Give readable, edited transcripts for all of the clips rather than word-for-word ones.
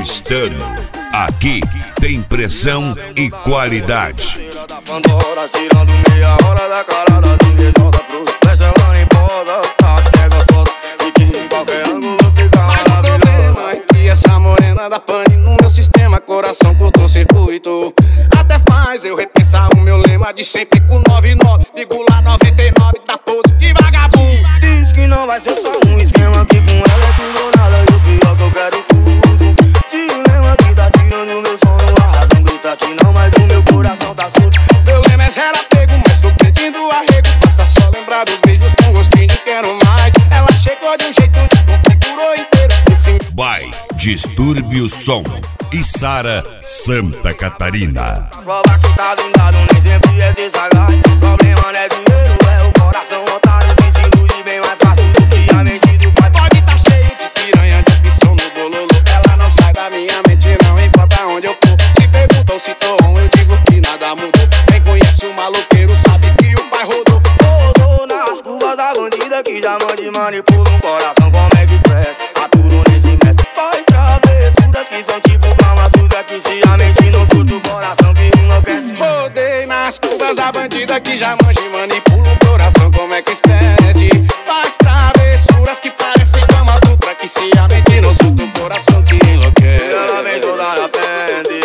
paulistano. Aqui tem pressão e qualidade. Tirando meia hora da cara das invejosas, pros flecha ela nem posa, sabe que é gostosa e que em qualquer ângulo fica maravilhosa. Mas o problema é que essa morena da pane no meu sistema, coração curto-circuito. Até faz eu repensar o meu lema de sempre com 99,99 da pose de vagabundo. Diz que não vai ser só um esquema, que com ela é tudo ou nada, e o pior que eu quero tudo. Dilema que tá tirando meu sono, a razão grita que não, mas o meu coração tá surdo. Meu lema é zero apego, mas tô pedindo arrego. Basta só lembrar dos beijos com gostinho de quero mais. Ela chegou de um jeito que configurou inteiro. By Distúrbio o Som e Sara, Santa Catarina. Prova que tá blindado, nem sempre é desagradar. Problema não é dinheiro, é o coração otário que se ilude bem mais fácil do que a mente do pai. Pode tá cheio de piranha, de opção no bololô. Ela não sai da minha mente, não importa onde eu for. Se perguntam se tô on, eu digo que nada mudou. Quem conhece o maloqueiro sabe que o pai rodou. Rodou nas curvas da bandida que já mande manipula um coração como é que expressa. Aturo nesse mestre, faz travessuras que são tipo calma suga que se a mente não surta o coração que enlouquece. Rodei nas curvas da bandida que já manja e manipula o coração como é que expede. Faz travessuras que parecem cama sutra que se a mente não surta o coração que enlouquece. Ela vem toda na frente,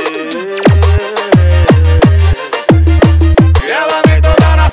ela vem toda na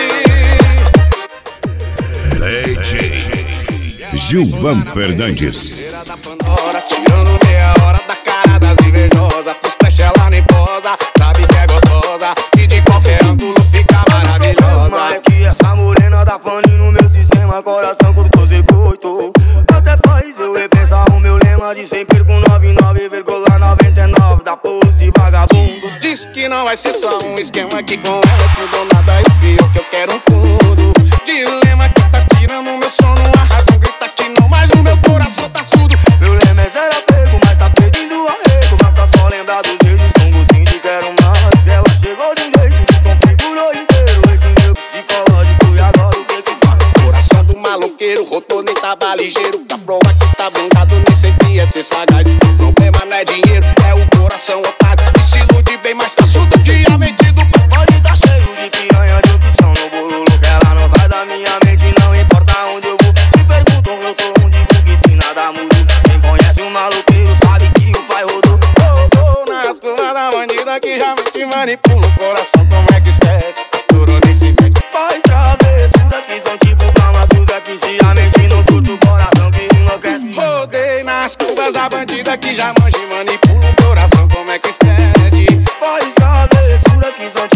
frente. DJ Gilvan Fernandes. Da Pandora, tirando meia hora da cara das invejosas. Pros flash ela nem posa, sabe que é gostosa e de qualquer ângulo fica maravilhosa. Mas é que essa morena da pane no meu sistema, coração curto-circuito. Até faz eu repensar o meu lema de sempre com 99,99 da pose de vagabundo. Diz que não vai ser só um esquema, que com ela é tudo ou nada, e o pior que eu quero tudo. Dilema que tá tirando meu sono, a razão grita que não, mas o meu coração tá surdo. Meu lema é zero apego, mas tá pedindo arrego. Basta só lembrar dos dedos com gostinho de quero mais. Ela chegou de um jeito que configurou inteiro esse meu psicológico, e agora o que que faz? Coração do maloqueiro, rodou nem tava ligeiro. Pra provar que tá blindado, nem sempre é ser sagaz. O problema não é dinheiro, é o coração otário que se ilude bem mais fácil do que a mente do pai. Pode tá cheio de piranha, de opção no bololô, que ela não sai da minha mente, não importa onde eu vou. Se perguntam eu sou um, digo que se nada mudou. Quem conhece o maloqueiro sabe que o pai rodou. Rodou nas curvas da bandida que já mente manipula o coração como é que expede. Durou nesse mente, faz travessuras que são tipo calma suga que se a mente não surta o coração que enlouquece. Rodei nas curvas da bandida que já manja e manipula o coração como é que expede. Faz travessuras que são